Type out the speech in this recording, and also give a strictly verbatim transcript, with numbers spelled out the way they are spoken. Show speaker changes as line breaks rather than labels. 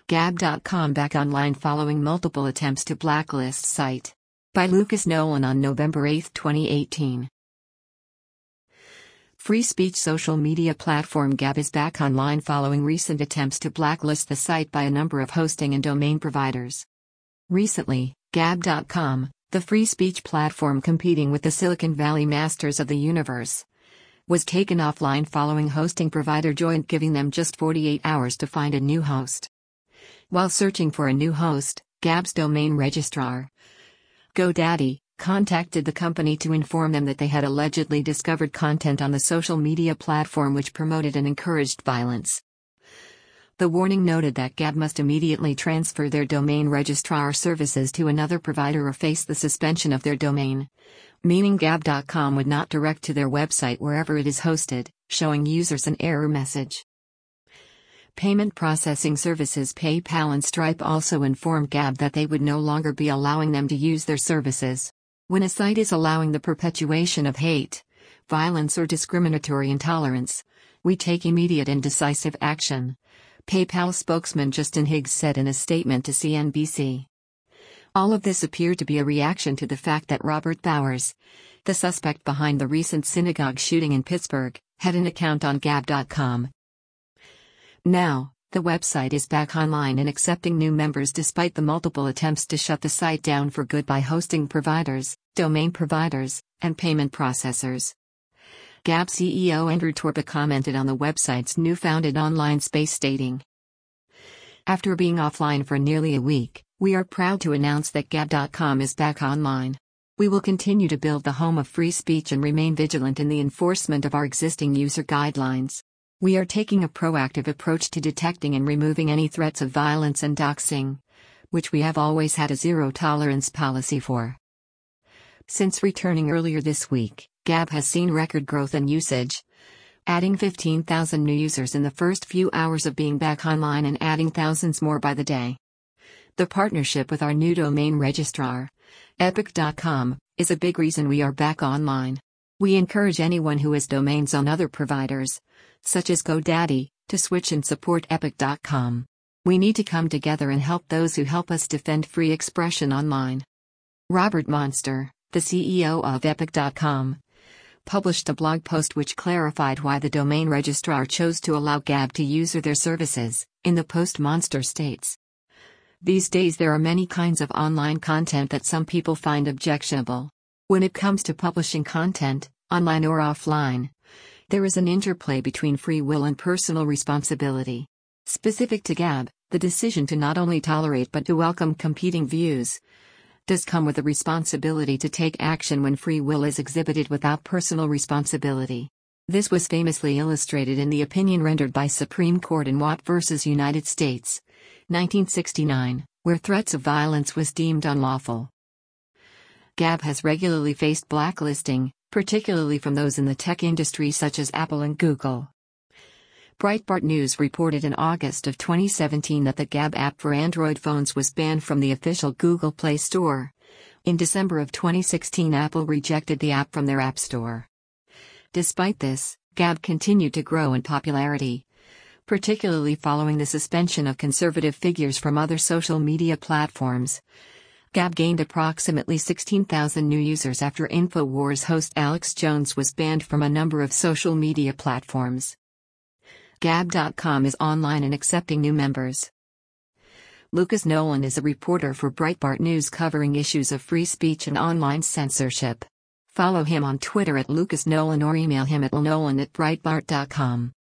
Gab dot com back online following multiple attempts to blacklist site. By Lucas Nolan on November eighth, twenty eighteen. Free speech social media platform Gab is back online following recent attempts to blacklist the site by a number of hosting and domain providers. Recently, Gab dot com, the free speech platform competing with the Silicon Valley masters of the universe, was taken offline following hosting provider Joint giving them just forty-eight hours to find a new host. While searching for a new host, Gab's domain registrar, GoDaddy, contacted the company to inform them that they had allegedly discovered content on the social media platform which promoted and encouraged violence. The warning noted that Gab must immediately transfer their domain registrar services to another provider or face the suspension of their domain, meaning Gab dot com would not direct to their website wherever it is hosted, showing users an error message. Payment processing services PayPal and Stripe also informed Gab that they would no longer be allowing them to use their services. When a site is allowing the perpetuation of hate, violence or discriminatory intolerance, we take immediate and decisive action, PayPal spokesman Justin Higgs said in a statement to C N B C. All of this appeared to be a reaction to the fact that Robert Bowers, the suspect behind the recent synagogue shooting in Pittsburgh, had an account on Gab dot com. Now, the website is back online and accepting new members despite the multiple attempts to shut the site down for good by hosting providers, domain providers, and payment processors. Gab C E O Andrew Torba commented on the website's newfounded online space stating, "After being offline for nearly a week, we are proud to announce that Gab dot com is back online. We will continue to build the home of free speech and remain vigilant in the enforcement of our existing user guidelines. We are taking a proactive approach to detecting and removing any threats of violence and doxing, which we have always had a zero-tolerance policy for." Since returning earlier this week, Gab has seen record growth in usage, adding fifteen thousand new users in the first few hours of being back online and adding thousands more by the day. The partnership with our new domain registrar, Epic dot com, is a big reason we are back online. We encourage anyone who has domains on other providers, such as GoDaddy, to switch and support Epic dot com. We need to come together and help those who help us defend free expression online. Robert Monster, the C E O of Epic dot com, published a blog post which clarified why the domain registrar chose to allow Gab to use their services. In the post, Monster states, "These days there are many kinds of online content that some people find objectionable. When it comes to publishing content, online or offline, there is an interplay between free will and personal responsibility. Specific to Gab, the decision to not only tolerate but to welcome competing views does come with a responsibility to take action when free will is exhibited without personal responsibility. This was famously illustrated in the opinion rendered by Supreme Court in Watt versus United States, nineteen sixty-nine, where threats of violence was deemed unlawful." Gab has regularly faced blacklisting, particularly from those in the tech industry such as Apple and Google. Breitbart News reported in August of twenty seventeen that the Gab app for Android phones was banned from the official Google Play Store. In December of twenty sixteen, Apple rejected the app from their App Store. Despite this, Gab continued to grow in popularity, particularly following the suspension of conservative figures from other social media platforms. Gab gained approximately sixteen thousand new users after InfoWars host Alex Jones was banned from a number of social media platforms. Gab dot com is online and accepting new members. Lucas Nolan is a reporter for Breitbart News covering issues of free speech and online censorship. Follow him on Twitter at Lucas Nolan or email him at nolan at breitbart dot com.